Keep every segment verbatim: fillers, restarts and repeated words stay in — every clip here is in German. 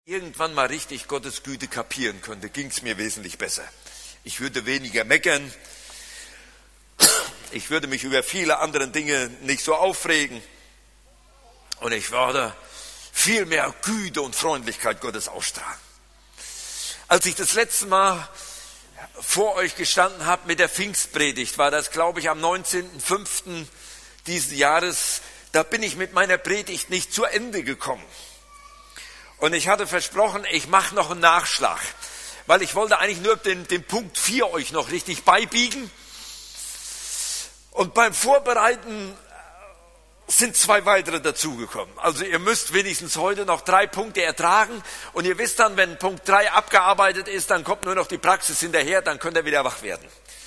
irgendwann mal richtig Gottes Güte kapieren könnte, ging es mir wesentlich besser. Ich würde weniger meckern. Ich würde mich über viele andere Dinge nicht so aufregen. Und ich würde viel mehr Güte und Freundlichkeit Gottes ausstrahlen. Als ich das letzte Mal vor euch gestanden habe mit der Pfingstpredigt, war das, glaube ich, am neunzehnten fünften diesen Jahres, da bin ich mit meiner Predigt nicht zu Ende gekommen. Und ich hatte versprochen, ich mache noch einen Nachschlag, weil ich wollte eigentlich nur den, den Punkt vier euch noch richtig beibiegen. Und beim Vorbereiten sind zwei weitere dazugekommen. Also ihr müsst wenigstens heute noch drei Punkte ertragen. Und ihr wisst dann, wenn Punkt drei abgearbeitet ist, dann kommt nur noch die Praxis hinterher, dann könnt ihr wieder wach werden.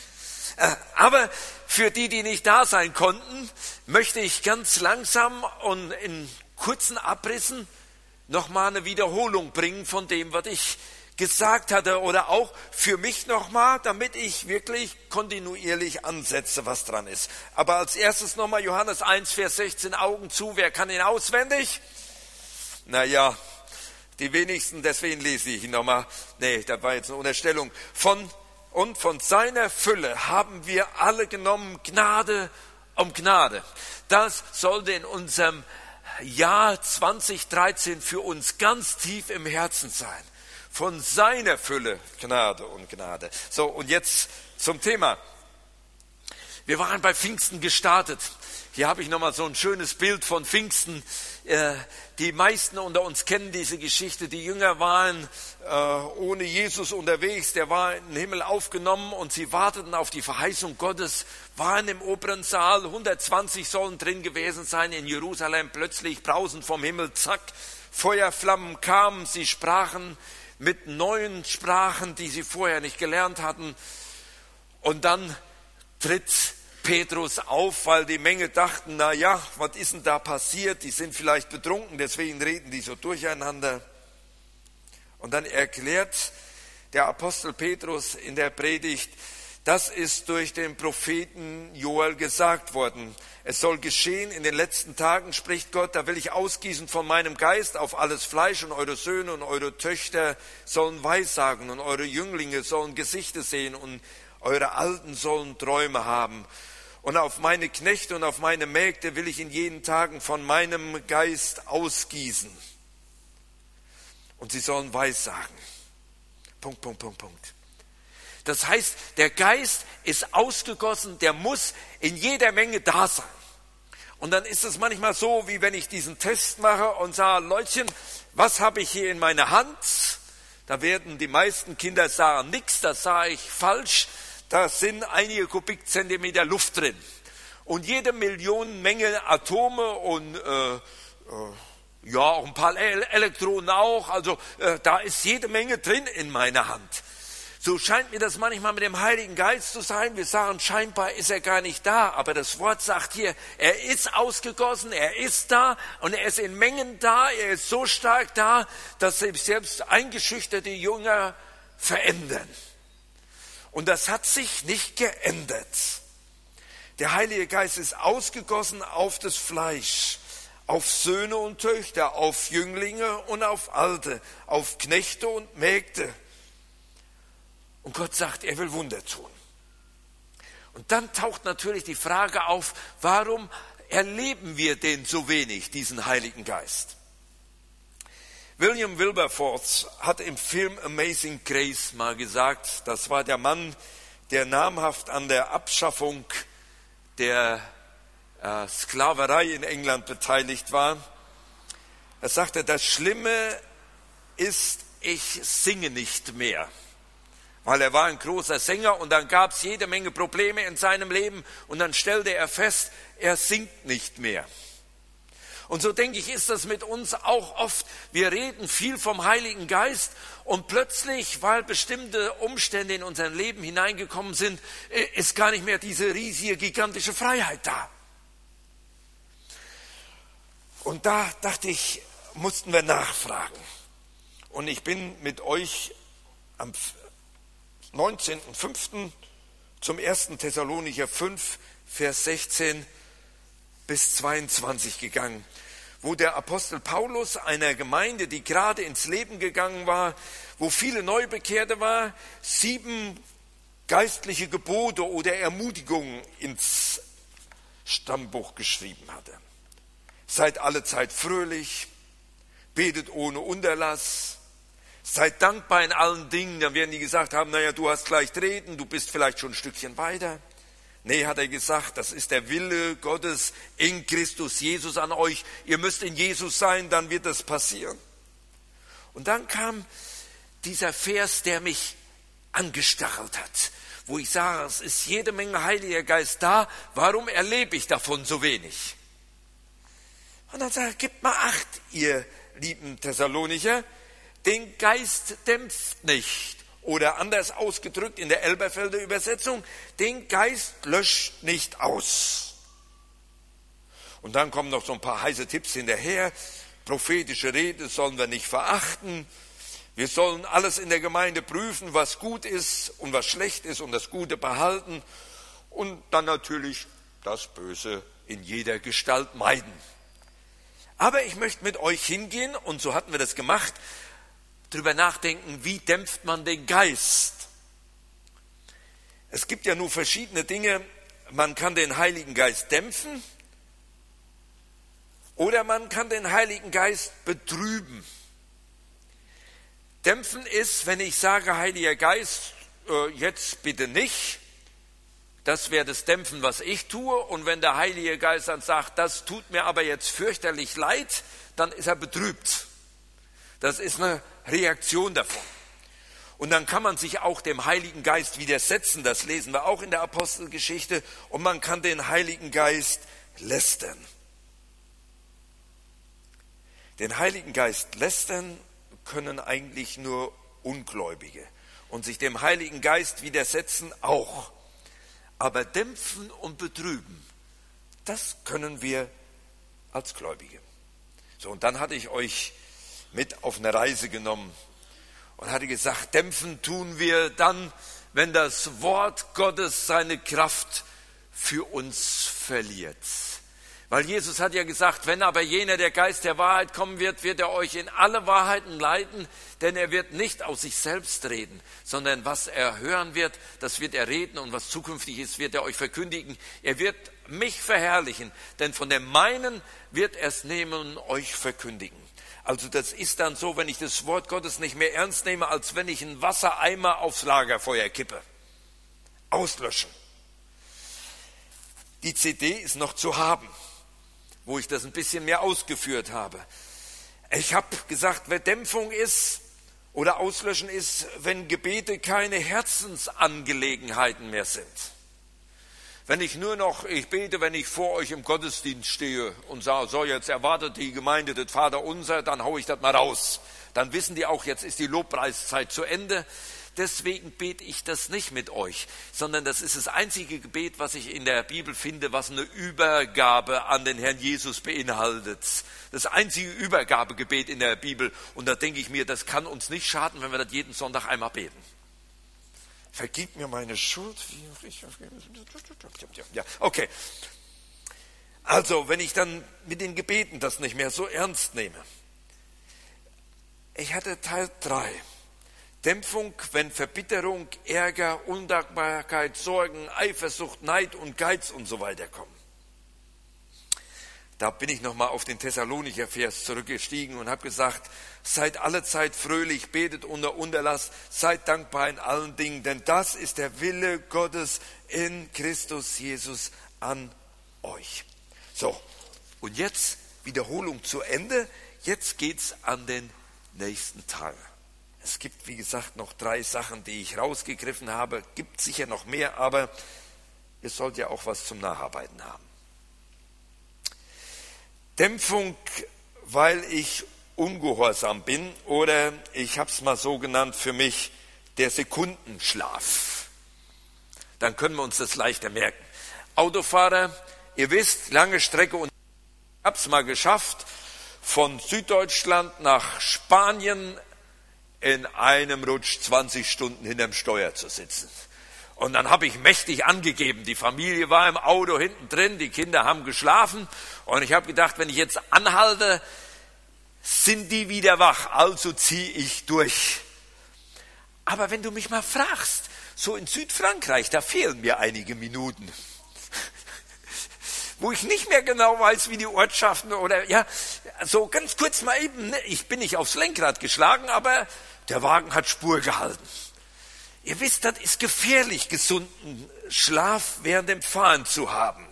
Aber für die, die nicht da sein konnten, möchte ich ganz langsam und in kurzen Abrissen nochmal eine Wiederholung bringen von dem, was ich gesagt hatte, oder auch für mich nochmal, damit ich wirklich kontinuierlich ansetze, was dran ist. Aber als erstes nochmal Johannes eins, Vers sechzehn, Augen zu, wer kann ihn auswendig? Naja, die wenigsten, deswegen lese ich ihn nochmal. Nee, das war jetzt eine Unterstellung. Von und von seiner Fülle haben wir alle genommen, Gnade um Gnade. Das sollte in unserem Jahr zwanzig dreizehn für uns ganz tief im Herzen sein. Von seiner Fülle Gnade und Gnade. So, und jetzt zum Thema. Wir waren bei Pfingsten gestartet. Hier habe ich nochmal so ein schönes Bild von Pfingsten. Die meisten unter uns kennen diese Geschichte. Die Jünger waren ohne Jesus unterwegs. Der war in den Himmel aufgenommen und sie warteten auf die Verheißung Gottes, waren im oberen Saal. hundertzwanzig sollen drin gewesen sein in Jerusalem. Plötzlich brausend vom Himmel, zack, Feuerflammen kamen. Sie sprachen mit neuen Sprachen, die sie vorher nicht gelernt hatten. Und dann tritt Petrus auf, weil die Menge dachten, na ja, was ist denn da passiert? Die sind vielleicht betrunken, deswegen reden die so durcheinander. Und dann erklärt der Apostel Petrus in der Predigt, das ist durch den Propheten Joel gesagt worden. Es soll geschehen in den letzten Tagen, spricht Gott, da will ich ausgießen von meinem Geist auf alles Fleisch und eure Söhne und eure Töchter sollen Weissagen und eure Jünglinge sollen Gesichter sehen und eure Alten sollen Träume haben. Und auf meine Knechte und auf meine Mägde will ich in jenen Tagen von meinem Geist ausgießen. Und sie sollen Weissagen. Punkt, Punkt, Punkt, Punkt. Das heißt, der Geist ist ausgegossen, der muss in jeder Menge da sein. Und dann ist es manchmal so, wie wenn ich diesen Test mache und sage, Leutchen, was habe ich hier in meiner Hand? Da werden die meisten Kinder sagen, nix, das sah ich falsch. Da sind einige Kubikzentimeter Luft drin. Und jede Million Menge Atome und äh, äh, ja, auch ein paar Elektronen auch. Also äh, da ist jede Menge drin in meiner Hand. So scheint mir das manchmal mit dem Heiligen Geist zu sein. Wir sagen, scheinbar ist er gar nicht da. Aber das Wort sagt hier, er ist ausgegossen, er ist da und er ist in Mengen da. Er ist so stark da, dass selbst eingeschüchterte Jünger verändern. Und das hat sich nicht geändert. Der Heilige Geist ist ausgegossen auf das Fleisch, auf Söhne und Töchter, auf Jünglinge und auf Alte, auf Knechte und Mägde. Und Gott sagt, er will Wunder tun. Und dann taucht natürlich die Frage auf, warum erleben wir den so wenig, diesen Heiligen Geist? William Wilberforce hat im Film Amazing Grace mal gesagt, das war der Mann, der namhaft an der Abschaffung der äh, Sklaverei in England beteiligt war. Er sagte, das Schlimme ist, ich singe nicht mehr. Weil er war ein großer Sänger und dann gab es jede Menge Probleme in seinem Leben und dann stellte er fest, er singt nicht mehr. Und so denke ich, ist das mit uns auch oft. Wir reden viel vom Heiligen Geist und plötzlich, weil bestimmte Umstände in unser Leben hineingekommen sind, ist gar nicht mehr diese riesige, gigantische Freiheit da. Und da dachte ich, mussten wir nachfragen. Und ich bin mit euch am neunzehnten fünften zum ersten Thessalonicher fünf, Vers sechzehn bis zweiundzwanzig gegangen, wo der Apostel Paulus einer Gemeinde, die gerade ins Leben gegangen war, wo viele Neubekehrte war, sieben geistliche Gebote oder Ermutigungen ins Stammbuch geschrieben hatte. Seid allezeit fröhlich, betet ohne Unterlass, seid dankbar in allen Dingen. Dann werden die gesagt haben, naja, du hast leicht reden, du bist vielleicht schon ein Stückchen weiter. Nee, hat er gesagt, das ist der Wille Gottes in Christus Jesus an euch. Ihr müsst in Jesus sein, dann wird das passieren. Und dann kam dieser Vers, der mich angestachelt hat, wo ich sage, es ist jede Menge Heiliger Geist da, warum erlebe ich davon so wenig? Und dann sagt er, gebt mal Acht, ihr lieben Thessalonicher, den Geist dämpft nicht. Oder anders ausgedrückt in der Elberfelder Übersetzung, den Geist löscht nicht aus. Und dann kommen noch so ein paar heiße Tipps hinterher. Prophetische Rede sollen wir nicht verachten. Wir sollen alles in der Gemeinde prüfen, was gut ist und was schlecht ist und das Gute behalten. Und dann natürlich das Böse in jeder Gestalt meiden. Aber ich möchte mit euch hingehen, und so hatten wir das gemacht, drüber nachdenken, wie dämpft man den Geist? Es gibt ja nur verschiedene Dinge. Man kann den Heiligen Geist dämpfen oder man kann den Heiligen Geist betrüben. Dämpfen ist, wenn ich sage, Heiliger Geist, äh, jetzt bitte nicht. Das wäre das Dämpfen, was ich tue. Und wenn der Heilige Geist dann sagt, das tut mir aber jetzt fürchterlich leid, dann ist er betrübt. Das ist eine Reaktion davon. Und dann kann man sich auch dem Heiligen Geist widersetzen, das lesen wir auch in der Apostelgeschichte, und man kann den Heiligen Geist lästern. Den Heiligen Geist lästern können eigentlich nur Ungläubige und sich dem Heiligen Geist widersetzen auch. Aber dämpfen und betrüben, das können wir als Gläubige. So, und dann hatte ich euch mit auf eine Reise genommen und hatte gesagt, dämpfen tun wir dann, wenn das Wort Gottes seine Kraft für uns verliert. Weil Jesus hat ja gesagt, wenn aber jener, der Geist der Wahrheit kommen wird, wird er euch in alle Wahrheiten leiten, denn er wird nicht aus sich selbst reden, sondern was er hören wird, das wird er reden, und was zukünftig ist, wird er euch verkündigen. Er wird mich verherrlichen, denn von dem meinen wird er es nehmen und euch verkündigen. Also das ist dann so, wenn ich das Wort Gottes nicht mehr ernst nehme, als wenn ich einen Wassereimer aufs Lagerfeuer kippe. Auslöschen. Die C D ist noch zu haben, wo ich das ein bisschen mehr ausgeführt habe. Ich habe gesagt, wer Dämpfung ist oder Auslöschen ist, wenn Gebete keine Herzensangelegenheiten mehr sind. Wenn ich nur noch, ich bete, wenn ich vor euch im Gottesdienst stehe und sage, so jetzt erwartet die Gemeinde das Vaterunser, dann haue ich das mal raus. Dann wissen die auch, jetzt ist die Lobpreiszeit zu Ende. Deswegen bete ich das nicht mit euch, sondern das ist das einzige Gebet, was ich in der Bibel finde, was eine Übergabe an den Herrn Jesus beinhaltet. Das einzige Übergabegebet in der Bibel. Und da denke ich mir, das kann uns nicht schaden, wenn wir das jeden Sonntag einmal beten. Vergib mir meine Schuld. Ja, okay. Also, wenn ich dann mit den Gebeten das nicht mehr so ernst nehme. Ich hatte Teil drei. Dämpfung, wenn Verbitterung, Ärger, Undankbarkeit, Sorgen, Eifersucht, Neid und Geiz und so weiter kommen. Da bin ich nochmal auf den Thessalonicher Vers zurückgestiegen und habe gesagt, seid allezeit fröhlich, betet ohne Unterlass, seid dankbar in allen Dingen, denn das ist der Wille Gottes in Christus Jesus an euch. So, und jetzt Wiederholung zu Ende. Jetzt geht's an den nächsten Tag. Es gibt, wie gesagt, noch drei Sachen, die ich rausgegriffen habe. Gibt sicher noch mehr, aber ihr sollt ja auch was zum Nacharbeiten haben. Dämpfung, weil ich ungehorsam bin, oder ich habe es mal so genannt für mich, der Sekundenschlaf. Dann können wir uns das leichter merken. Autofahrer, ihr wisst, lange Strecke, und ich habe es mal geschafft, von Süddeutschland nach Spanien in einem Rutsch zwanzig Stunden hinterm Steuer zu sitzen. Und dann habe ich mächtig angegeben. Die Familie war im Auto hinten drin, die Kinder haben geschlafen. Und ich habe gedacht, wenn ich jetzt anhalte, sind die wieder wach. Also ziehe ich durch. Aber wenn du mich mal fragst, so in Südfrankreich, da fehlen mir einige Minuten. Wo ich nicht mehr genau weiß, wie die Ortschaften oder, ja, so ganz kurz mal eben, ne, ich bin nicht aufs Lenkrad geschlagen, aber der Wagen hat Spur gehalten. Ihr wisst, das ist gefährlich, gesunden Schlaf während dem Fahren zu haben.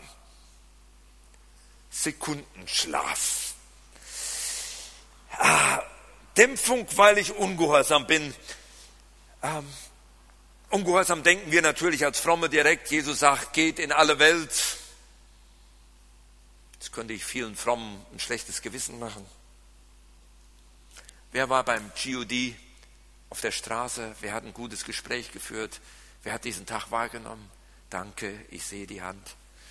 Sekundenschlaf. Ah, Dämpfung, weil ich ungehorsam bin. Ähm, ungehorsam denken wir natürlich als Fromme direkt. Jesus sagt, geht in alle Welt. Jetzt könnte ich vielen Frommen ein schlechtes Gewissen machen. Wer war beim G O D auf der Straße? Wer hat ein gutes Gespräch geführt? Wer hat diesen Tag wahrgenommen? Danke, ich sehe die Hand.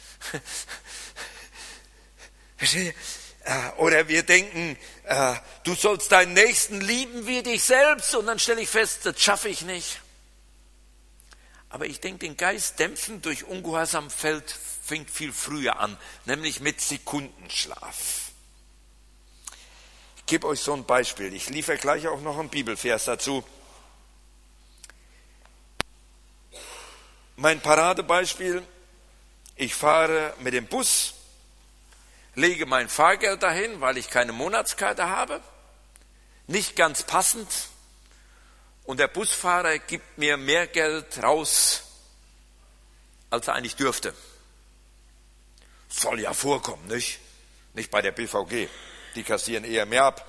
Oder wir denken, du sollst deinen Nächsten lieben wie dich selbst. Und dann stelle ich fest, das schaffe ich nicht. Aber ich denke, den Geist dämpfen durch Ungehorsam fällt, fängt viel früher an, nämlich mit Sekundenschlaf. Ich gebe euch so ein Beispiel. Ich liefere gleich auch noch einen Bibelvers dazu. Mein Paradebeispiel, ich fahre mit dem Bus, lege mein Fahrgeld dahin, weil ich keine Monatskarte habe, nicht ganz passend, und der Busfahrer gibt mir mehr Geld raus, als er eigentlich dürfte. Soll ja vorkommen, nicht? Nicht bei der B V G. Die kassieren eher mehr ab.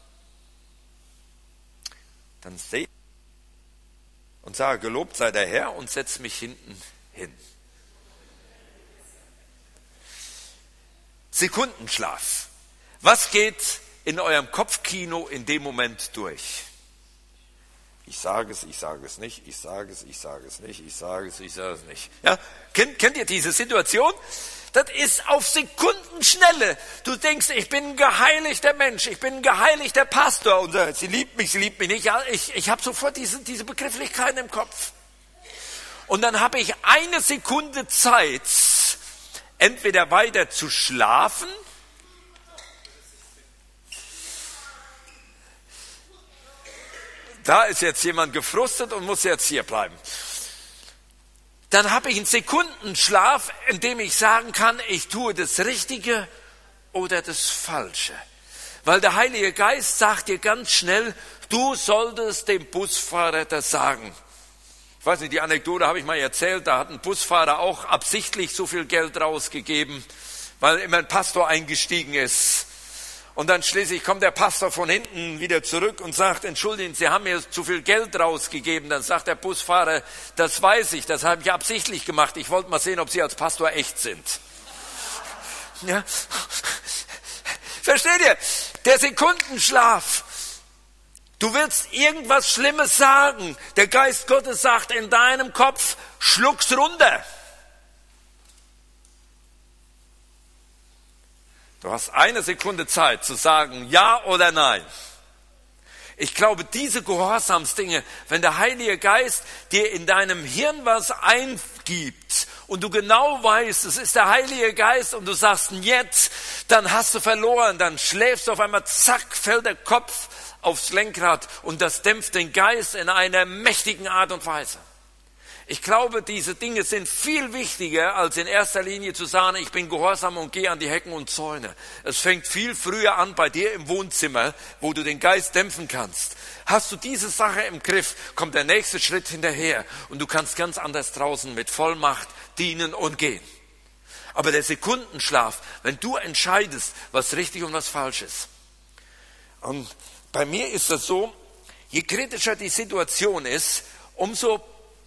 Dann sehe ich und sage, gelobt sei der Herr, und setze mich hinten hin. Sekundenschlaf. Was geht in eurem Kopfkino in dem Moment durch? Ich sage es, ich sage es nicht, ich sage es, ich sage es nicht, ich sage es, ich sage es nicht. Ja? Kennt, kennt ihr diese Situation? Das ist auf Sekundenschnelle. Du denkst, ich bin ein geheiligter Mensch, ich bin ein geheiligter Pastor. Und äh, sie liebt mich, sie liebt mich nicht. Ja, ich ich habe sofort diese, diese Begrifflichkeiten im Kopf. Und dann habe ich eine Sekunde Zeit, entweder weiter zu schlafen, da ist jetzt jemand gefrustet und muss jetzt hier bleiben. Dann habe ich einen Sekundenschlaf, in dem ich sagen kann, ich tue das Richtige oder das Falsche. Weil der Heilige Geist sagt dir ganz schnell, du solltest dem Busfahrer das sagen. Ich weiß nicht, die Anekdote habe ich mal erzählt, da hat ein Busfahrer auch absichtlich so viel Geld rausgegeben, weil immer ein Pastor eingestiegen ist. Und dann schließlich kommt der Pastor von hinten wieder zurück und sagt, entschuldigen, Sie haben mir zu viel Geld rausgegeben. Dann sagt der Busfahrer, das weiß ich, das habe ich absichtlich gemacht. Ich wollte mal sehen, ob Sie als Pastor echt sind. Ja? Versteht ihr? Der Sekundenschlaf. Du willst irgendwas Schlimmes sagen. Der Geist Gottes sagt in deinem Kopf, schluck's runter. Du hast eine Sekunde Zeit zu sagen, ja oder nein. Ich glaube, diese Gehorsamsdinge, wenn der Heilige Geist dir in deinem Hirn was eingibt und du genau weißt, es ist der Heilige Geist und du sagst jetzt, dann hast du verloren, dann schläfst du auf einmal, zack, fällt der Kopf aufs Lenkrad und das dämpft den Geist in einer mächtigen Art und Weise. Ich glaube, diese Dinge sind viel wichtiger, als in erster Linie zu sagen, ich bin gehorsam und gehe an die Hecken und Zäune. Es fängt viel früher an bei dir im Wohnzimmer, wo du den Geist dämpfen kannst. Hast du diese Sache im Griff, kommt der nächste Schritt hinterher und du kannst ganz anders draußen mit Vollmacht dienen und gehen. Aber der Sekundenschlaf, wenn du entscheidest, was richtig und was falsch ist. Und bei mir ist das so, je kritischer die Situation ist, umso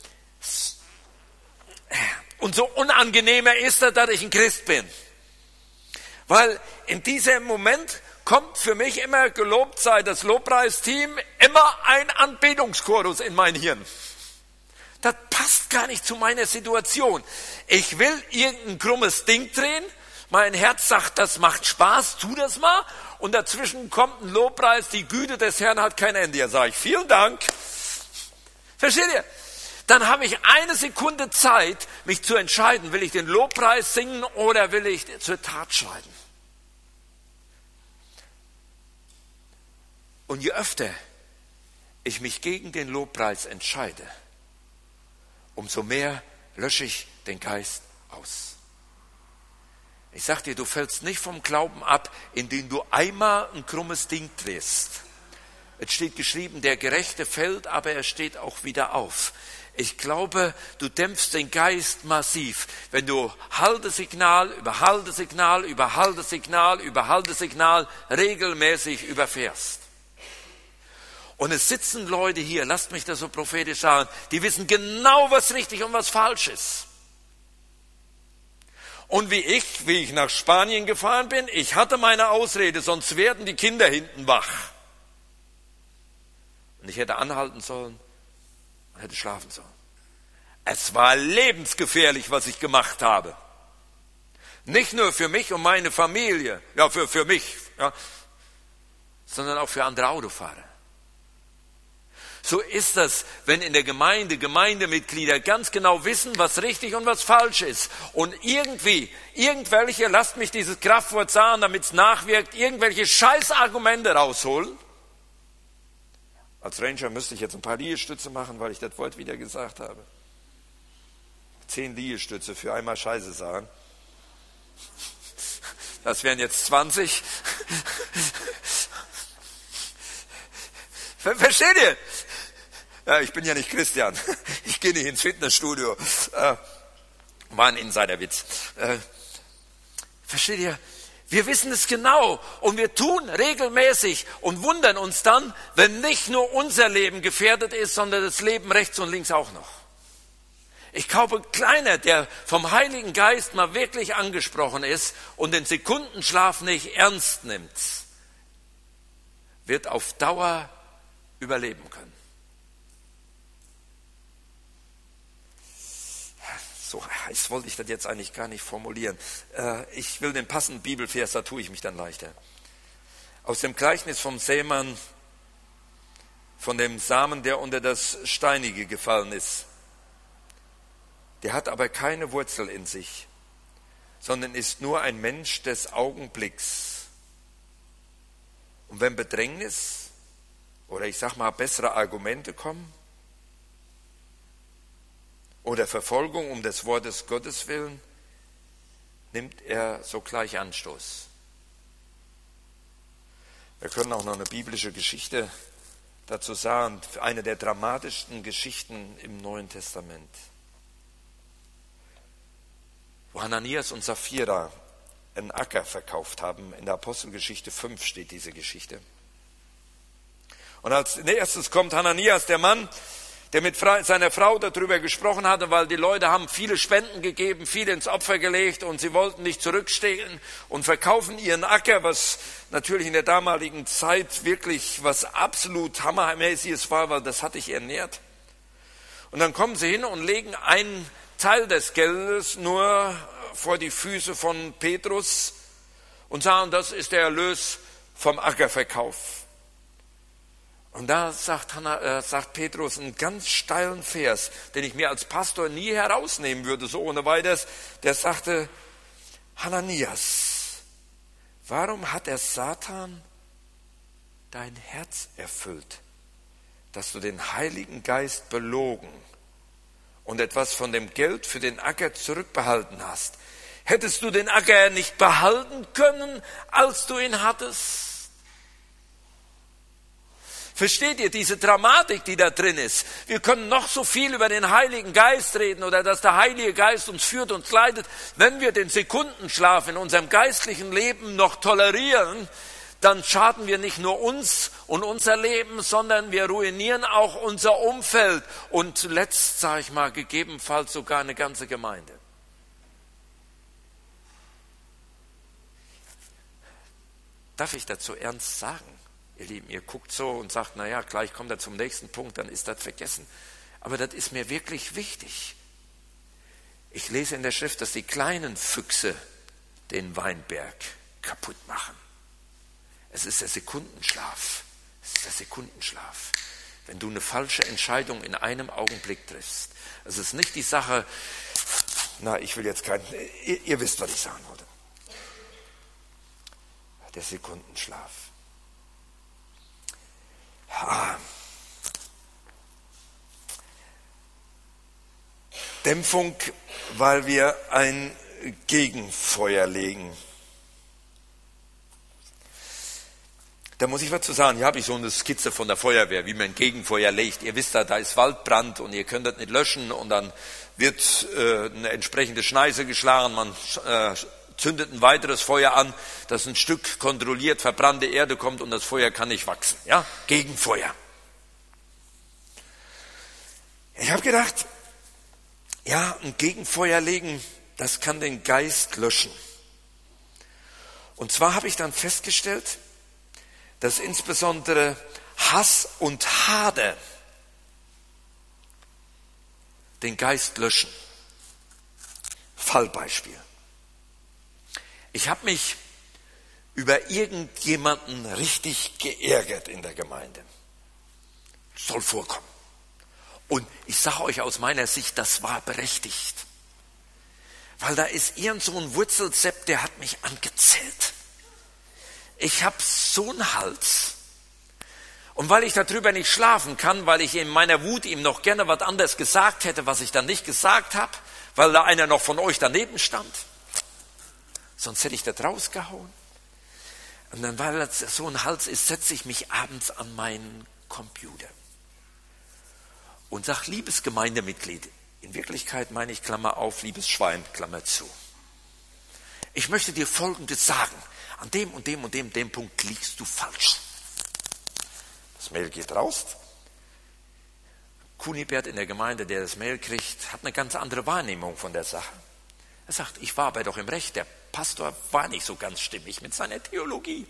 Und so unangenehmer ist es, dass ich ein Christ bin. Weil in diesem Moment kommt für mich immer, gelobt sei das Lobpreisteam, immer ein Anbetungschorus in mein Hirn. Das passt gar nicht zu meiner Situation. Ich will irgendein krummes Ding drehen. Mein Herz sagt, das macht Spaß, tu das mal. Und dazwischen kommt ein Lobpreis, die Güte des Herrn hat kein Ende. Da sage ich, vielen Dank. Versteht ihr? dann habe ich eine Sekunde Zeit, mich zu entscheiden, will ich den Lobpreis singen oder will ich zur Tat schreiten. Und je öfter ich mich gegen den Lobpreis entscheide, umso mehr lösche ich den Geist aus. Ich sage dir, du fällst nicht vom Glauben ab, indem du einmal ein krummes Ding drehst. Es steht geschrieben, der Gerechte fällt, aber er steht auch wieder auf. Ich glaube, du dämpfst den Geist massiv, wenn du Haltesignal über Haltesignal über Haltesignal über Haltesignal regelmäßig überfährst. Und es sitzen Leute hier, lasst mich das so prophetisch sagen, die wissen genau, was richtig und was falsch ist. Und wie ich, wie ich nach Spanien gefahren bin, ich hatte meine Ausrede, sonst werden die Kinder hinten wach. Und ich hätte anhalten sollen und hätte schlafen sollen. Es war lebensgefährlich, was ich gemacht habe. Nicht nur für mich und meine Familie, ja, für, für mich, ja, sondern auch für andere Autofahrer. So ist das, wenn in der Gemeinde Gemeindemitglieder ganz genau wissen, was richtig und was falsch ist. Und irgendwie, irgendwelche, lasst mich dieses Kraftwort sagen, damit es nachwirkt, irgendwelche Scheißargumente rausholen. Als Ranger müsste ich jetzt ein paar Liegestütze machen, weil ich das Wort wieder gesagt habe. Zehn Liegestütze für einmal Scheiße sagen. Das wären jetzt zwanzig. Versteht ihr? Ja, ich bin ja nicht Christian. Ich gehe nicht ins Fitnessstudio. Äh, war ein Insiderwitz. Äh, versteht ihr? Wir wissen es genau und wir tun regelmäßig und wundern uns dann, wenn nicht nur unser Leben gefährdet ist, sondern das Leben rechts und links auch noch. Ich glaube, keiner, der vom Heiligen Geist mal wirklich angesprochen ist und den Sekundenschlaf nicht ernst nimmt, wird auf Dauer überleben können. So heiß wollte ich das jetzt eigentlich gar nicht formulieren. Ich will den passenden Bibelvers, da tue ich mich dann leichter. Aus dem Gleichnis vom Sämann, von dem Samen, der unter das Steinige gefallen ist. Der hat aber keine Wurzel in sich, sondern ist nur ein Mensch des Augenblicks. Und wenn Bedrängnis oder ich sag mal bessere Argumente kommen oder Verfolgung um des Wortes Gottes willen, nimmt er sogleich Anstoß. Wir können auch noch eine biblische Geschichte dazu sagen, eine der dramatischsten Geschichten im Neuen Testament. Wo Hananias und Sapphira einen Acker verkauft haben, in der Apostelgeschichte fünf steht diese Geschichte. Und als erstes kommt Hananias, der Mann, der mit seiner Frau darüber gesprochen hatte, weil die Leute haben viele Spenden gegeben, viel ins Opfer gelegt und sie wollten nicht zurückstehen und verkaufen ihren Acker, was natürlich in der damaligen Zeit wirklich was absolut hammermäßiges war, weil das hatte ich ernährt. Und dann kommen sie hin und legen einen Teil des Geldes nur vor die Füße von Petrus und sagen, das ist der Erlös vom Ackerverkauf. Und da sagt, Hanna, äh, sagt Petrus einen ganz steilen Vers, den ich mir als Pastor nie herausnehmen würde, so ohne weiteres. Der sagte, Hananias, warum hat der Satan dein Herz erfüllt, dass du den Heiligen Geist belogen und etwas von dem Geld für den Acker zurückbehalten hast? Hättest du den Acker nicht behalten können, als du ihn hattest? Versteht ihr diese Dramatik, die da drin ist? Wir können noch so viel über den Heiligen Geist reden oder dass der Heilige Geist uns führt und leitet. Wenn wir den Sekundenschlaf in unserem geistlichen Leben noch tolerieren, dann schaden wir nicht nur uns und unser Leben, sondern wir ruinieren auch unser Umfeld und zuletzt, sage ich mal, gegebenenfalls sogar eine ganze Gemeinde. Darf ich dazu ernst sagen? Ihr Lieben, ihr guckt so und sagt, naja, gleich kommt er zum nächsten Punkt, dann ist das vergessen. Aber das ist mir wirklich wichtig. Ich lese in der Schrift, dass die kleinen Füchse den Weinberg kaputt machen. Es ist der Sekundenschlaf. Es ist der Sekundenschlaf. wenn du eine falsche Entscheidung in einem Augenblick triffst. Es ist nicht die Sache, na, ich will jetzt kein, ihr, ihr wisst, was ich sagen wollte. Der Sekundenschlaf. Ja. Dämpfung, weil wir ein Gegenfeuer legen. Da muss ich was zu sagen. Hier habe ich so eine Skizze von der Feuerwehr, wie man ein Gegenfeuer legt. Ihr wisst ja, da ist Waldbrand und ihr könnt das nicht löschen und dann wird äh, eine entsprechende Schneise geschlagen, man äh, zündet ein weiteres Feuer an, dass ein Stück kontrolliert verbrannte Erde kommt und das Feuer kann nicht wachsen. Ja? Gegenfeuer. Ich habe gedacht, ja, ein Gegenfeuer legen, das kann den Geist löschen. Und zwar habe ich dann festgestellt, dass insbesondere Hass und Hader den Geist löschen. Fallbeispiel. Ich habe mich über irgendjemanden richtig geärgert in der Gemeinde. Soll vorkommen. Und ich sage euch aus meiner Sicht, das war berechtigt. Weil da ist irgend so ein Wurzelsepp, der hat mich angezählt. Ich habe so einen Hals. Und weil ich darüber nicht schlafen kann, weil ich in meiner Wut ihm noch gerne was anderes gesagt hätte, was ich dann nicht gesagt habe, weil da einer noch von euch daneben stand. Sonst hätte ich das rausgehauen. Und dann, weil das so ein Hals ist, setze ich mich abends an meinen Computer und sage, liebes Gemeindemitglied, in Wirklichkeit meine ich, Klammer auf, liebes Schwein, Klammer zu. Ich möchte dir Folgendes sagen. An dem und dem und dem, dem Punkt liegst du falsch. Das Mail geht raus. Kunibert in der Gemeinde, der das Mail kriegt, hat eine ganz andere Wahrnehmung von der Sache. Er sagt, ich war aber doch im Recht, der Pastor war nicht so ganz stimmig mit seiner Theologie.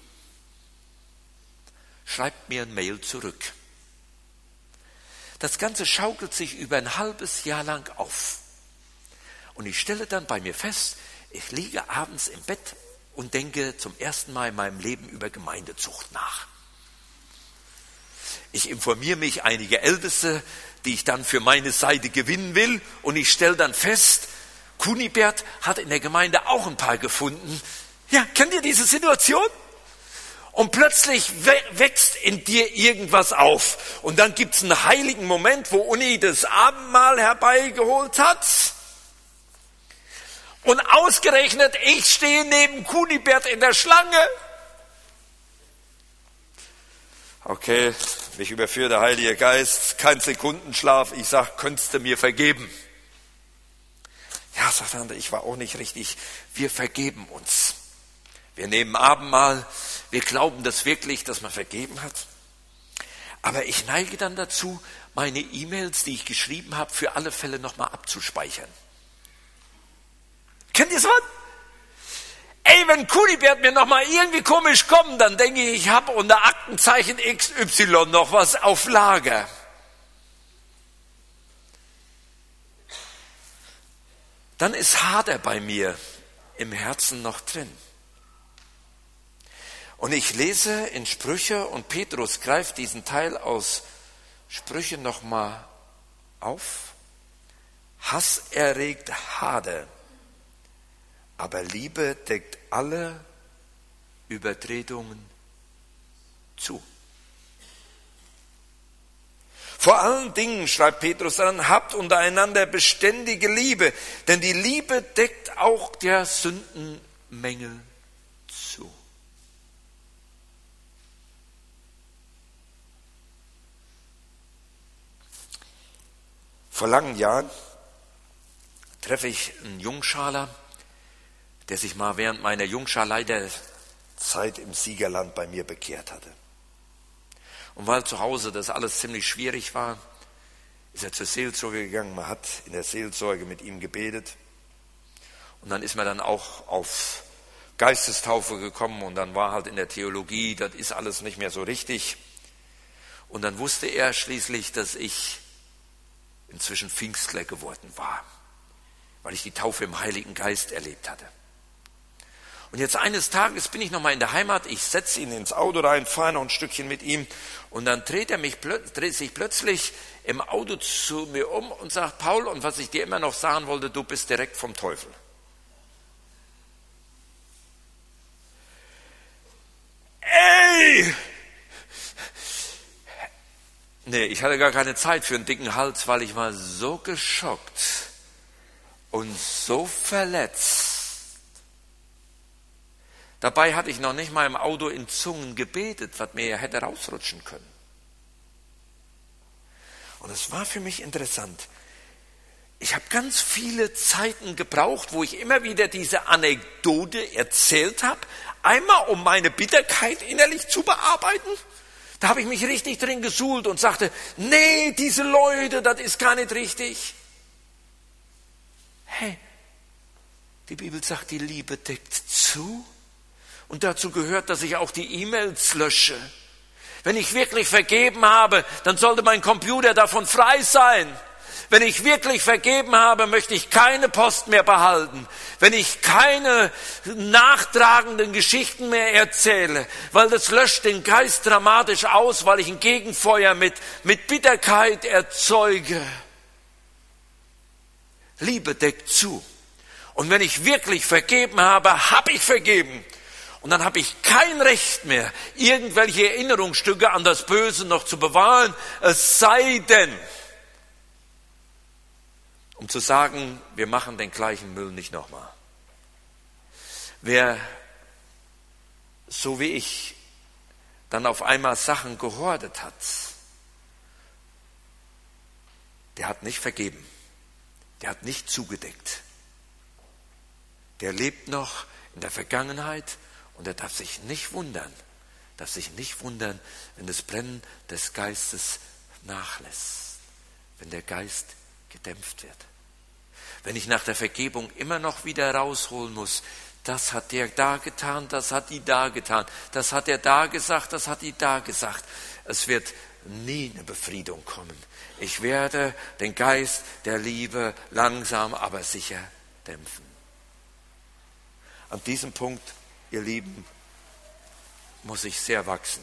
Schreibt mir ein Mail zurück. Das Ganze schaukelt sich über ein halbes Jahr lang auf. Und ich stelle dann bei mir fest, ich liege abends im Bett und denke zum ersten Mal in meinem Leben über Gemeindezucht nach. Ich informiere mich einige Älteste, die ich dann für meine Seite gewinnen will, und ich stelle dann fest, Kunibert hat in der Gemeinde auch ein paar gefunden. Ja, kennt ihr diese Situation? Und plötzlich wächst in dir irgendwas auf. Und dann gibt es einen heiligen Moment, wo Uni das Abendmahl herbeigeholt hat. Und ausgerechnet, ich stehe neben Kunibert in der Schlange. Okay, mich überführt der Heilige Geist, kein Sekundenschlaf. Ich sage, könntest du mir vergeben? Ja, sagt er, ich war auch nicht richtig. Wir vergeben uns. Wir nehmen Abendmahl. Wir glauben das wirklich, dass man vergeben hat. Aber ich neige dann dazu, meine E-Mails, die ich geschrieben habe, für alle Fälle nochmal abzuspeichern. Kennt ihr sowas? Ey, wenn Kunibert mir nochmal irgendwie komisch kommt, dann denke ich, ich habe unter Aktenzeichen X Y noch was auf Lager. Dann ist Hader bei mir im Herzen noch drin. Und ich lese in Sprüche, und Petrus greift diesen Teil aus Sprüche nochmal auf. Hass erregt Hader, aber Liebe deckt alle Übertretungen zu. Vor allen Dingen, schreibt Petrus dann, habt untereinander beständige Liebe, denn die Liebe deckt auch der Sündenmängel zu. Vor langen Jahren treffe ich einen Jungschaler, der sich mal während meiner Jungscharleiterzeit im Siegerland bei mir bekehrt hatte. Und weil zu Hause das alles ziemlich schwierig war, ist er zur Seelsorge gegangen. Man hat in der Seelsorge mit ihm gebetet. Und dann ist man dann auch auf Geistestaufe gekommen, und dann war halt in der Theologie, das ist alles nicht mehr so richtig. Und dann wusste er schließlich, dass ich inzwischen Pfingstler geworden war, weil ich die Taufe im Heiligen Geist erlebt hatte. Und jetzt eines Tages bin ich nochmal in der Heimat, ich setze ihn ins Auto rein, fahre noch ein Stückchen mit ihm und dann dreht er mich, dreht sich plötzlich im Auto zu mir um und sagt, Paul, und was ich dir immer noch sagen wollte, du bist direkt vom Teufel. Ey! Nee, ich hatte gar keine Zeit für einen dicken Hals, weil ich war so geschockt und so verletzt. Dabei hatte ich noch nicht mal im Auto in Zungen gebetet, was mir ja hätte rausrutschen können. Und es war für mich interessant. Ich habe ganz viele Zeiten gebraucht, wo ich immer wieder diese Anekdote erzählt habe. Einmal, um meine Bitterkeit innerlich zu bearbeiten. Da habe ich mich richtig drin gesuhlt und sagte, nee, diese Leute, das ist gar nicht richtig. Hey, die Bibel sagt, die Liebe deckt zu. Und dazu gehört, dass ich auch die E-Mails lösche. Wenn ich wirklich vergeben habe, dann sollte mein Computer davon frei sein. Wenn ich wirklich vergeben habe, möchte ich keine Post mehr behalten. Wenn ich keine nachtragenden Geschichten mehr erzähle, weil das löscht den Geist dramatisch aus, weil ich ein Gegenfeuer mit, mit Bitterkeit erzeuge. Liebe deckt zu. Und wenn ich wirklich vergeben habe, habe ich vergeben. Und dann habe ich kein Recht mehr, irgendwelche Erinnerungsstücke an das Böse noch zu bewahren, es sei denn, um zu sagen, wir machen den gleichen Müll nicht nochmal. Wer, so wie ich, dann auf einmal Sachen gehortet hat, der hat nicht vergeben, der hat nicht zugedeckt. Der lebt noch in der Vergangenheit und er darf sich nicht wundern, darf sich nicht wundern, wenn das Brennen des Geistes nachlässt, wenn der Geist gedämpft wird. Wenn ich nach der Vergebung immer noch wieder rausholen muss, das hat der da getan, das hat die da getan, das hat er da gesagt, das hat die da gesagt. Es wird nie eine Befriedung kommen. Ich werde den Geist der Liebe langsam, aber sicher dämpfen. An diesem Punkt, ihr Lieben, muss ich sehr wachsen.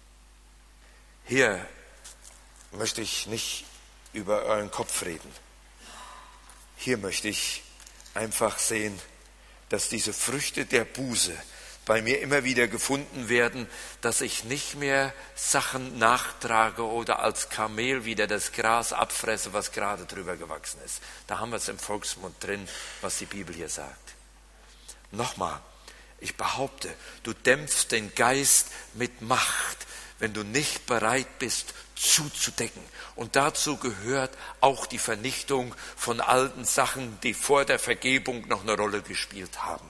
Hier möchte ich nicht über euren Kopf reden. Hier möchte ich einfach sehen, dass diese Früchte der Buße bei mir immer wieder gefunden werden, dass ich nicht mehr Sachen nachtrage oder als Kamel wieder das Gras abfresse, was gerade drüber gewachsen ist. Da haben wir es im Volksmund drin, was die Bibel hier sagt. Nochmal, ich behaupte, du dämpfst den Geist mit Macht, wenn du nicht bereit bist, zuzudecken. Und dazu gehört auch die Vernichtung von alten Sachen, die vor der Vergebung noch eine Rolle gespielt haben.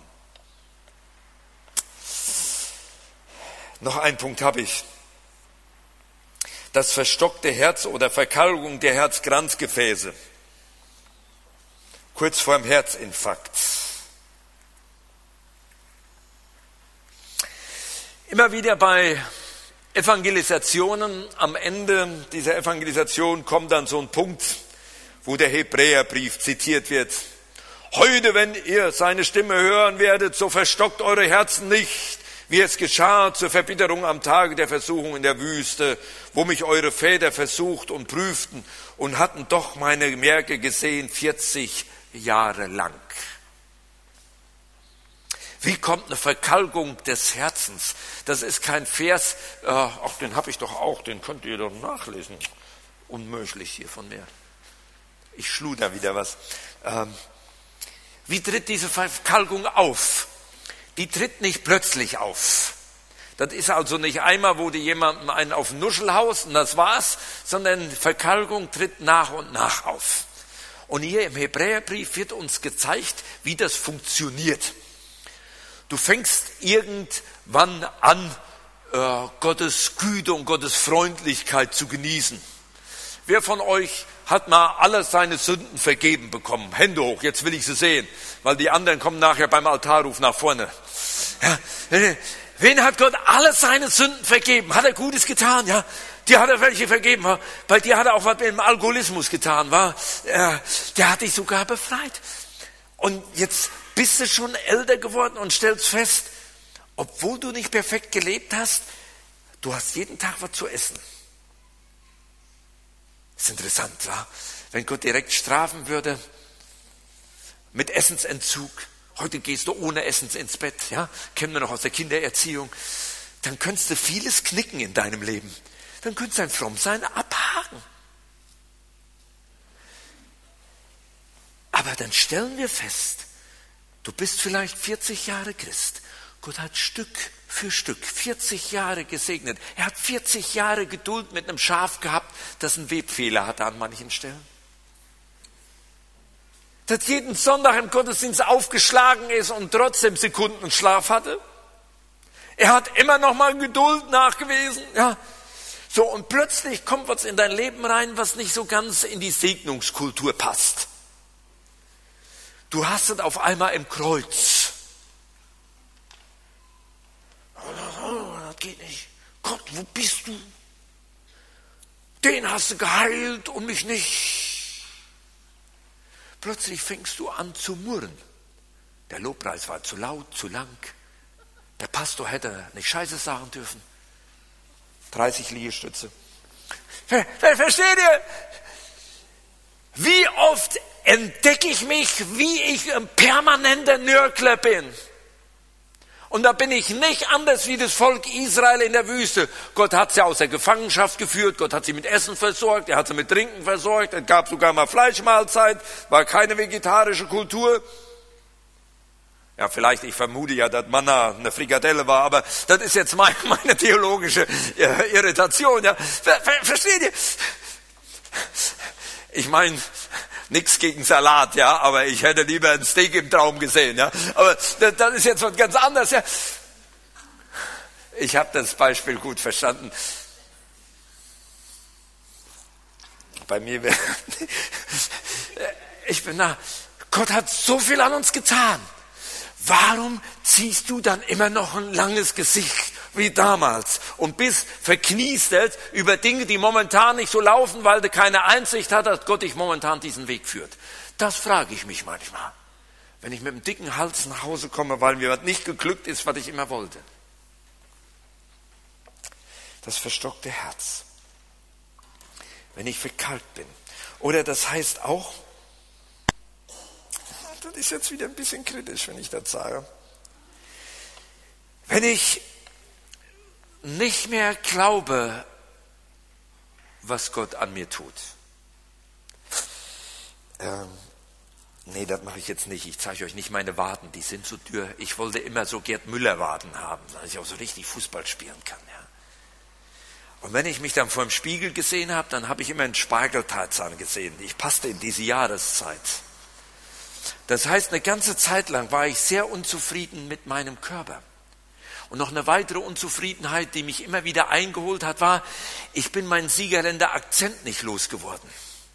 Noch einen Punkt habe ich. Das verstockte Herz oder Verkalkung der Herzkranzgefäße. Kurz vor dem Herzinfarkt. Immer wieder bei Evangelisationen, am Ende dieser Evangelisation kommt dann so ein Punkt, wo der Hebräerbrief zitiert wird. Heute, wenn ihr seine Stimme hören werdet, so verstockt eure Herzen nicht, wie es geschah zur Verbitterung am Tage der Versuchung in der Wüste, wo mich eure Väter versucht und prüften und hatten doch meine Werke gesehen vierzig Jahre lang. Wie kommt eine Verkalkung des Herzens? Das ist kein Vers, äh, ach, den habe ich doch auch, den könnt ihr doch nachlesen. Unmöglich hier von mir. Ich schluder wieder was. Ähm, wie tritt diese Verkalkung auf? Die tritt nicht plötzlich auf. Das ist also nicht einmal, wo die jemandem einen auf den Nuschel haust und das war's, sondern Verkalkung tritt nach und nach auf. Und hier im Hebräerbrief wird uns gezeigt, wie das funktioniert. Du fängst irgendwann an, äh, Gottes Güte und Gottes Freundlichkeit zu genießen. Wer von euch hat mal alle seine Sünden vergeben bekommen? Hände hoch, jetzt will ich sie sehen, weil die anderen kommen nachher beim Altarruf nach vorne. Ja, wen hat Gott alle seine Sünden vergeben? Hat er Gutes getan? Ja, dir hat er welche vergeben. Wa? Bei dir hat er auch was mit dem Alkoholismus getan. Wa? Der hat dich sogar befreit. Und jetzt bist du schon älter geworden und stellst fest, obwohl du nicht perfekt gelebt hast, du hast jeden Tag was zu essen. Das ist interessant, ja? Wenn Gott direkt strafen würde mit Essensentzug. Heute gehst du ohne Essens ins Bett, ja? Kennen wir noch aus der Kindererziehung. Dann könntest du vieles knicken in deinem Leben. Dann könntest du ein Frommsein abhaken. Aber dann stellen wir fest, du bist vielleicht vierzig Jahre Christ. Gott hat Stück für Stück vierzig Jahre gesegnet. Er hat vierzig Jahre Geduld mit einem Schaf gehabt, das einen Webfehler hatte an manchen Stellen. Das jeden Sonntag im Gottesdienst aufgeschlagen ist und trotzdem Sekundenschlaf hatte. Er hat immer noch mal Geduld nachgewiesen. Ja. So, und plötzlich kommt was in dein Leben rein, was nicht so ganz in die Segnungskultur passt. Du hast es auf einmal im Kreuz. Das geht nicht. Gott, wo bist du? Den hast du geheilt und mich nicht. Plötzlich fängst du an zu murren. Der Lobpreis war zu laut, zu lang. Der Pastor hätte nicht Scheiße sagen dürfen. dreißig Liegestütze. Ver, ver, versteht ihr? Wie oft entdecke ich mich, wie ich ein permanenter Nörgler bin. Und da bin ich nicht anders wie das Volk Israel in der Wüste. Gott hat sie aus der Gefangenschaft geführt, Gott hat sie mit Essen versorgt, er hat sie mit Trinken versorgt, es gab sogar mal Fleischmahlzeit, war keine vegetarische Kultur. Ja, vielleicht, ich vermute ja, dass Manna eine Frikadelle war, aber das ist jetzt meine, meine theologische Irritation. Ja. Ver, ver, versteht ihr? Ich meine, nichts gegen Salat, ja, aber ich hätte lieber ein Steak im Traum gesehen, ja. Aber das, das ist jetzt was ganz anderes, ja. Ich habe das Beispiel gut verstanden. Bei mir wäre, ich bin da, Gott hat so viel an uns getan. Warum ziehst du dann immer noch ein langes Gesicht wie damals und bist verkniestelt über Dinge, die momentan nicht so laufen, weil du keine Einsicht hast, dass Gott dich momentan diesen Weg führt? Das frage ich mich manchmal, wenn ich mit dem dicken Hals nach Hause komme, weil mir was nicht geglückt ist, was ich immer wollte. Das verstockte Herz. Wenn ich verkalkt bin. Oder das heißt auch, das ist jetzt wieder ein bisschen kritisch, wenn ich das sage. Wenn ich nicht mehr glaube, was Gott an mir tut. Ähm, nee, das mache ich jetzt nicht. Ich zeige euch nicht meine Waden, die sind so dürr. Ich wollte immer so Gerd Müller-Waden haben, dass ich auch so richtig Fußball spielen kann. Ja. Und wenn ich mich dann vor dem Spiegel gesehen habe, dann habe ich immer einen Spargeltarzan gesehen. Ich passte in diese Jahreszeit. Das heißt, eine ganze Zeit lang war ich sehr unzufrieden mit meinem Körper. Und noch eine weitere Unzufriedenheit, die mich immer wieder eingeholt hat, war, ich bin meinen Siegerländer Akzent nicht losgeworden.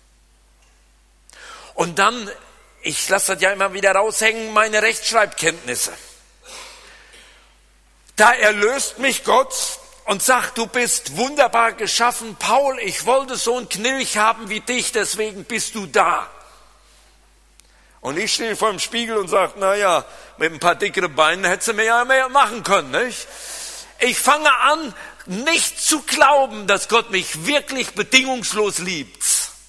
Und dann, ich lasse das ja immer wieder raushängen, meine Rechtschreibkenntnisse. Da erlöst mich Gott und sagt, du bist wunderbar geschaffen. Paul, ich wollte so einen Knilch haben wie dich, deswegen bist du da. Und ich stehe vor dem Spiegel und sage, naja, mit ein paar dickeren Beinen hättest du mir ja mehr machen können, nicht? Ich fange an, nicht zu glauben, dass Gott mich wirklich bedingungslos liebt.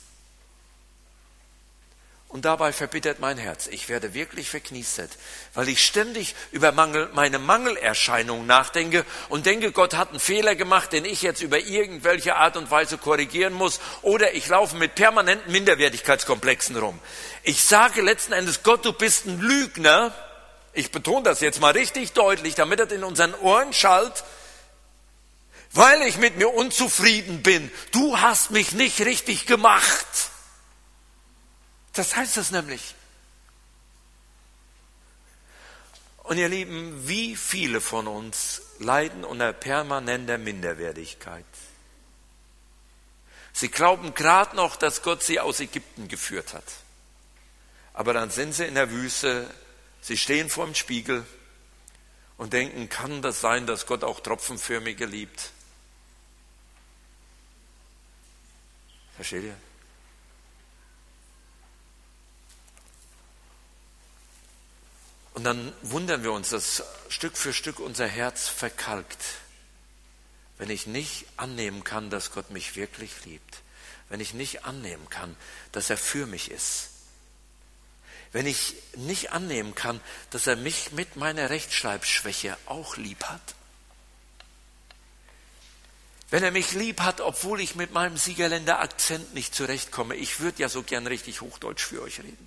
Und dabei verbittert mein Herz. Ich werde wirklich verkniestert, weil ich ständig über Mangel, meine Mangelerscheinungen nachdenke und denke, Gott hat einen Fehler gemacht, den ich jetzt über irgendwelche Art und Weise korrigieren muss. Oder ich laufe mit permanenten Minderwertigkeitskomplexen rum. Ich sage letzten Endes, Gott, du bist ein Lügner. Ich betone das jetzt mal richtig deutlich, damit das in unseren Ohren schallt, weil ich mit mir unzufrieden bin. Du hast mich nicht richtig gemacht. Das heißt es nämlich. Und ihr Lieben, wie viele von uns leiden unter permanenter Minderwertigkeit? Sie glauben gerade noch, dass Gott sie aus Ägypten geführt hat. Aber dann sind sie in der Wüste, sie stehen vor dem Spiegel und denken, kann das sein, dass Gott auch Tropfenförmige liebt? Versteht ihr? Und dann wundern wir uns, dass Stück für Stück unser Herz verkalkt. Wenn ich nicht annehmen kann, dass Gott mich wirklich liebt. Wenn ich nicht annehmen kann, dass er für mich ist. Wenn ich nicht annehmen kann, dass er mich mit meiner Rechtschreibschwäche auch lieb hat. Wenn er mich lieb hat, obwohl ich mit meinem Siegerländer Akzent nicht zurechtkomme. Ich würde ja so gern richtig Hochdeutsch für euch reden.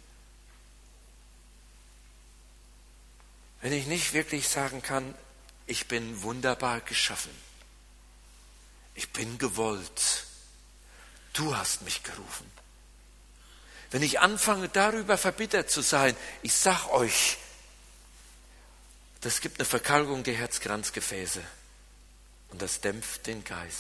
Wenn ich nicht wirklich sagen kann, ich bin wunderbar geschaffen. Ich bin gewollt. Du hast mich gerufen. Wenn ich anfange, darüber verbittert zu sein, ich sag euch, das gibt eine Verkalkung der Herzkranzgefäße und das dämpft den Geist.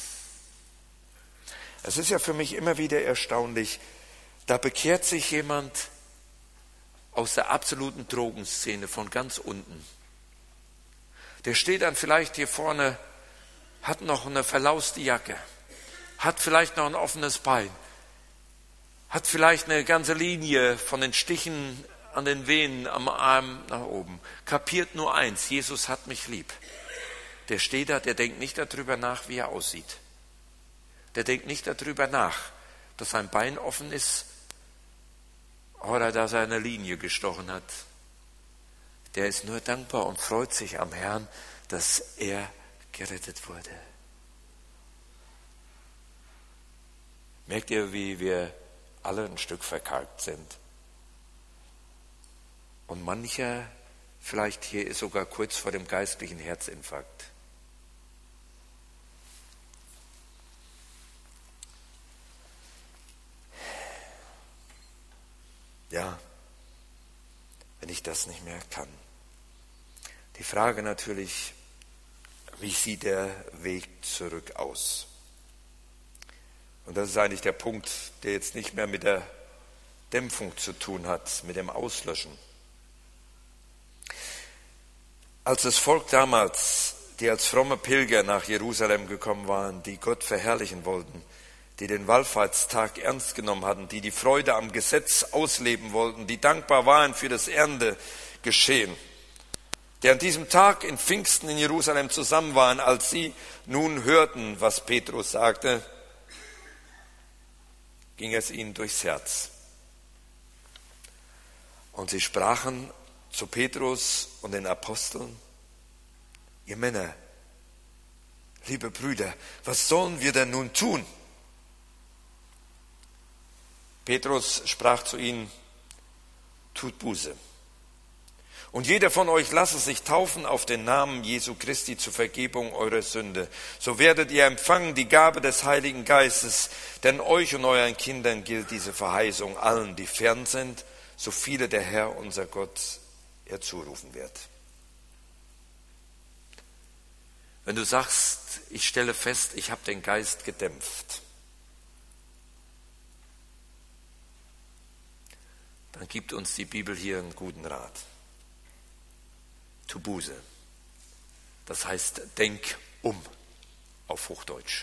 Es ist ja für mich immer wieder erstaunlich, da bekehrt sich jemand aus der absoluten Drogenszene von ganz unten. Der steht dann vielleicht hier vorne, hat noch eine verlauste Jacke, hat vielleicht noch ein offenes Bein, hat vielleicht eine ganze Linie von den Stichen an den Venen am Arm nach oben. Kapiert nur eins, Jesus hat mich lieb. Der steht da, der denkt nicht darüber nach, wie er aussieht. Der denkt nicht darüber nach, dass sein Bein offen ist oder dass er eine Linie gestochen hat. Der ist nur dankbar und freut sich am Herrn, dass er gerettet wurde. Merkt ihr, wie wir alle ein Stück verkalkt sind? Und mancher vielleicht hier ist sogar kurz vor dem geistlichen Herzinfarkt. Ja, wenn ich das nicht mehr kann. Die Frage natürlich, wie sieht der Weg zurück aus? Und das ist eigentlich der Punkt, der jetzt nicht mehr mit der Dämpfung zu tun hat, mit dem Auslöschen. Als das Volk damals, die als fromme Pilger nach Jerusalem gekommen waren, die Gott verherrlichen wollten, die den Wallfahrtstag ernst genommen hatten, die die Freude am Gesetz ausleben wollten, die dankbar waren für das Erntegeschehen, die an diesem Tag in Pfingsten in Jerusalem zusammen waren, als sie nun hörten, was Petrus sagte, ging es ihnen durchs Herz. Und sie sprachen zu Petrus und den Aposteln, ihr Männer, liebe Brüder, was sollen wir denn nun tun? Petrus sprach zu ihnen, tut Buße. Und jeder von euch lasse sich taufen auf den Namen Jesu Christi zur Vergebung eurer Sünde. So werdet ihr empfangen die Gabe des Heiligen Geistes, denn euch und euren Kindern gilt diese Verheißung, allen, die fern sind, so viele der Herr, unser Gott, er zurufen wird. Wenn du sagst, ich stelle fest, ich habe den Geist gedämpft, dann gibt uns die Bibel hier einen guten Rat. Tu Buße. Das heißt, denk um auf Hochdeutsch.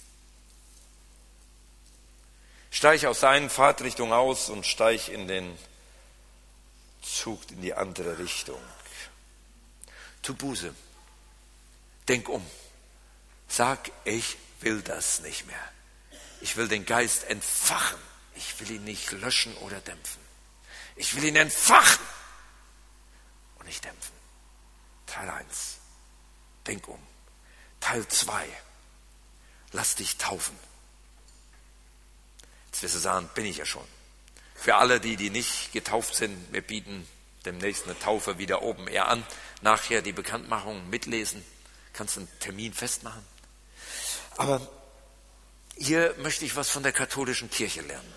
Steig aus seinen Fahrtrichtung aus und steig in den Zug in die andere Richtung. Tu Buße. Denk um. Sag, ich will das nicht mehr. Ich will den Geist entfachen. Ich will ihn nicht löschen oder dämpfen. Ich will ihn entfachen und nicht dämpfen. Teil eins. Denk um. Teil zwei. Lass dich taufen. Jetzt wirst du sagen, bin ich ja schon. Für alle, die, die nicht getauft sind, wir bieten demnächst eine Taufe wieder oben eher an. Nachher die Bekanntmachung mitlesen. Kannst einen Termin festmachen. Aber hier möchte ich was von der katholischen Kirche lernen.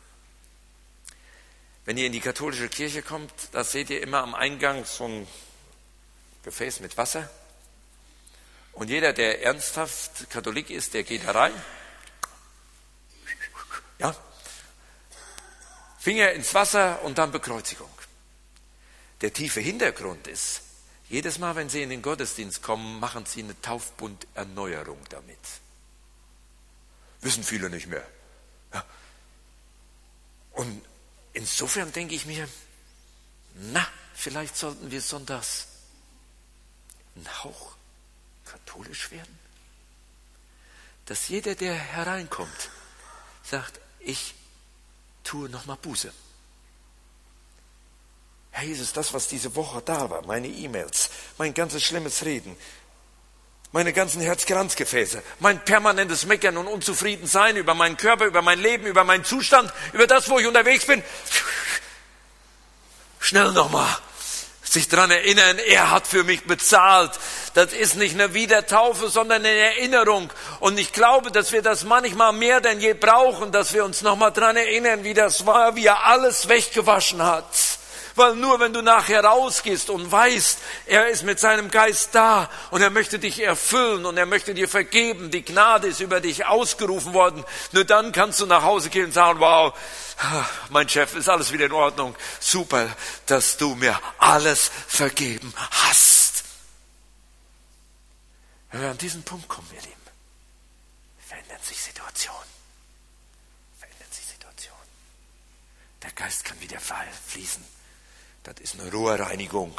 Wenn ihr in die katholische Kirche kommt, da seht ihr immer am Eingang so ein Gefäß mit Wasser. Und jeder, der ernsthaft Katholik ist, der geht da rein. Ja. Finger ins Wasser und dann Bekreuzigung. Der tiefe Hintergrund ist, jedes Mal, wenn Sie in den Gottesdienst kommen, machen Sie eine Taufbunderneuerung damit. Wissen viele nicht mehr. Ja. Und insofern denke ich mir, na, vielleicht sollten wir sonntags einen Hauch katholisch werden. Dass jeder, der hereinkommt, sagt, ich tue nochmal Buße. Herr Jesus, das, was diese Woche da war, meine E-Mails, mein ganzes schlimmes Reden, meine ganzen Herzkranzgefäße, mein permanentes Meckern und Unzufriedensein über meinen Körper, über mein Leben, über meinen Zustand, über das, wo ich unterwegs bin. Schnell nochmal sich daran erinnern, er hat für mich bezahlt. Das ist nicht eine Wiedertaufe, sondern eine Erinnerung. Und ich glaube, dass wir das manchmal mehr denn je brauchen, dass wir uns nochmal daran erinnern, wie das war, wie er alles weggewaschen hat. Weil nur wenn du nachher rausgehst und weißt, er ist mit seinem Geist da und er möchte dich erfüllen und er möchte dir vergeben, die Gnade ist über dich ausgerufen worden, nur dann kannst du nach Hause gehen und sagen, wow, mein Chef, ist alles wieder in Ordnung, super, dass du mir alles vergeben hast. Wenn wir an diesen Punkt kommen, ihr Lieben, verändern sich Situationen. Verändern sich Situationen. Der Geist kann wieder frei fließen. Das ist eine Rohrreinigung.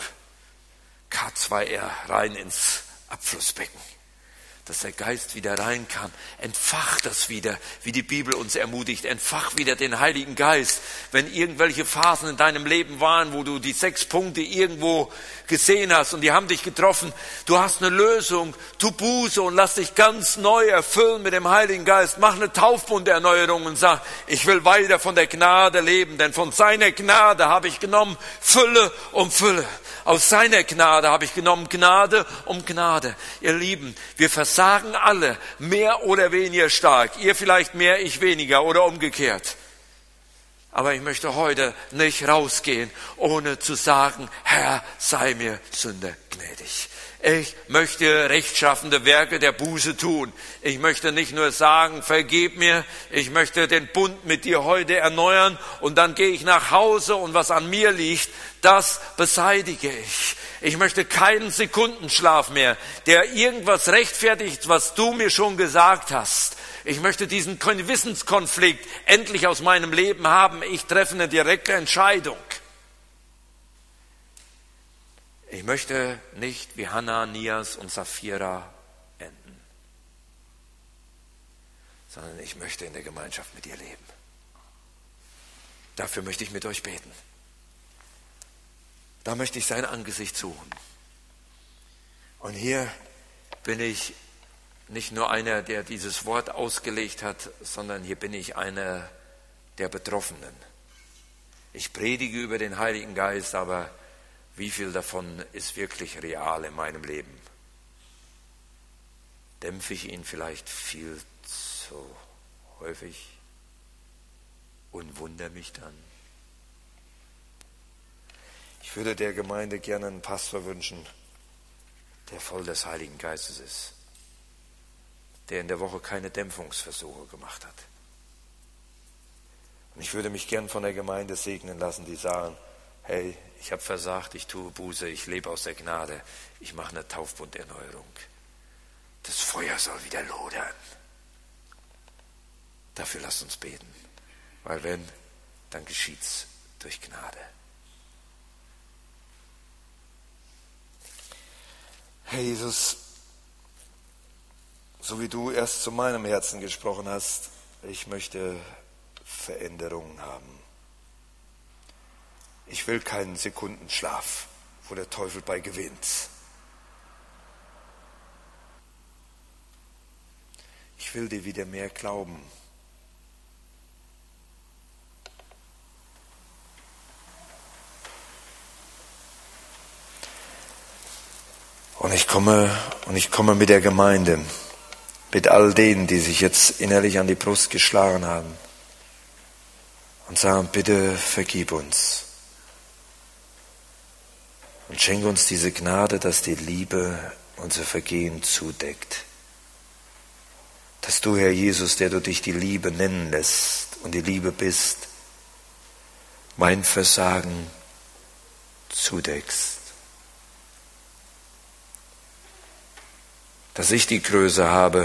K zwei R rein ins Abflussbecken. Dass der Geist wieder rein kann. Entfach das wieder, wie die Bibel uns ermutigt. Entfach wieder den Heiligen Geist. Wenn irgendwelche Phasen in deinem Leben waren, wo du die sechs Punkte irgendwo gesehen hast und die haben dich getroffen, du hast eine Lösung, tu Buße und lass dich ganz neu erfüllen mit dem Heiligen Geist. Mach eine Taufbunderneuerung und sag, ich will weiter von der Gnade leben, denn von seiner Gnade habe ich genommen Fülle um Fülle. Aus seiner Gnade habe ich genommen Gnade um Gnade. Ihr Lieben, wir versagen alle mehr oder weniger stark. Ihr vielleicht mehr, ich weniger oder umgekehrt. Aber ich möchte heute nicht rausgehen, ohne zu sagen, Herr, sei mir Sünder gnädig. Ich möchte rechtschaffende Werke der Buße tun. Ich möchte nicht nur sagen, vergib mir, ich möchte den Bund mit dir heute erneuern und dann gehe ich nach Hause und was an mir liegt, das beseitige ich. Ich möchte keinen Sekundenschlaf mehr, der irgendwas rechtfertigt, was du mir schon gesagt hast. Ich möchte diesen Gewissenskonflikt endlich aus meinem Leben haben. Ich treffe eine direkte Entscheidung. Ich möchte nicht wie Hananias und Sapphira enden, sondern ich möchte in der Gemeinschaft mit ihr leben. Dafür möchte ich mit euch beten. Da möchte ich sein Angesicht suchen. Und hier bin ich nicht nur einer, der dieses Wort ausgelegt hat, sondern hier bin ich einer der Betroffenen. Ich predige über den Heiligen Geist, aber wie viel davon ist wirklich real in meinem Leben? Dämpfe ich ihn vielleicht viel zu häufig und wundere mich dann? Ich würde der Gemeinde gerne einen Pastor wünschen, der voll des Heiligen Geistes ist, der in der Woche keine Dämpfungsversuche gemacht hat. Und ich würde mich gern von der Gemeinde segnen lassen, die sagen, hey, ich habe versagt, ich tue Buße, ich lebe aus der Gnade, ich mache eine Taufbunderneuerung. Das Feuer soll wieder lodern. Dafür lasst uns beten, weil wenn, dann geschieht's durch Gnade. Herr Jesus, so wie du erst zu meinem Herzen gesprochen hast, ich möchte Veränderungen haben. Ich will keinen Sekundenschlaf, wo der Teufel bei gewinnt. Ich will dir wieder mehr glauben. Und ich komme, und ich komme mit der Gemeinde, mit all denen, die sich jetzt innerlich an die Brust geschlagen haben und sagen, bitte vergib uns. Und schenke uns diese Gnade, dass die Liebe unser Vergehen zudeckt. Dass du, Herr Jesus, der du dich die Liebe nennen lässt und die Liebe bist, mein Versagen zudeckst. Dass ich die Größe habe,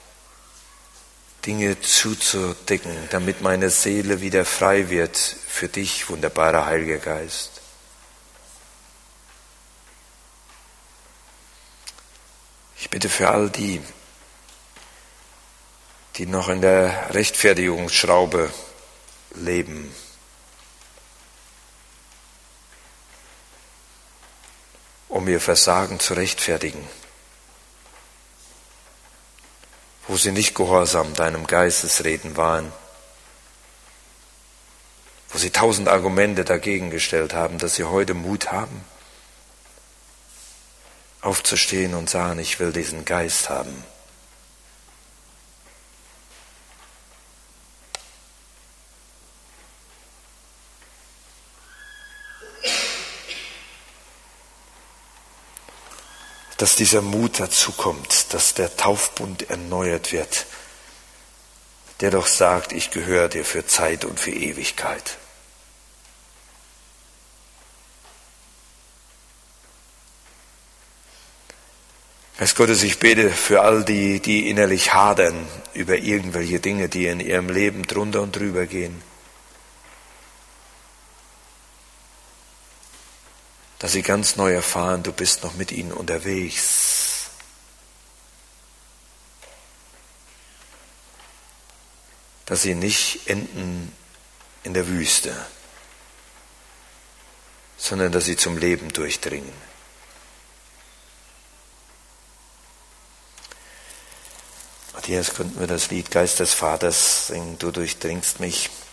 Dinge zuzudecken, damit meine Seele wieder frei wird für dich, wunderbarer Heiliger Geist. bitte für all die, die noch in der Rechtfertigungsschraube leben, um ihr Versagen zu rechtfertigen, wo sie nicht gehorsam deinem Geistesreden waren, wo sie tausend Argumente dagegen gestellt haben, dass sie heute Mut haben, aufzustehen und sagen, ich will diesen Geist haben. Dass dieser Mut dazu kommt, dass der Taufbund erneuert wird, der doch sagt, ich gehöre dir für Zeit und für Ewigkeit. Geist Gottes, ich bete für all die, die innerlich hadern über irgendwelche Dinge, die in ihrem Leben drunter und drüber gehen. Dass sie ganz neu erfahren, du bist noch mit ihnen unterwegs. Dass sie nicht enden in der Wüste, sondern dass sie zum Leben durchdringen. Matthias, könnten wir das Lied Geist des Vaters singen, du durchdringst mich.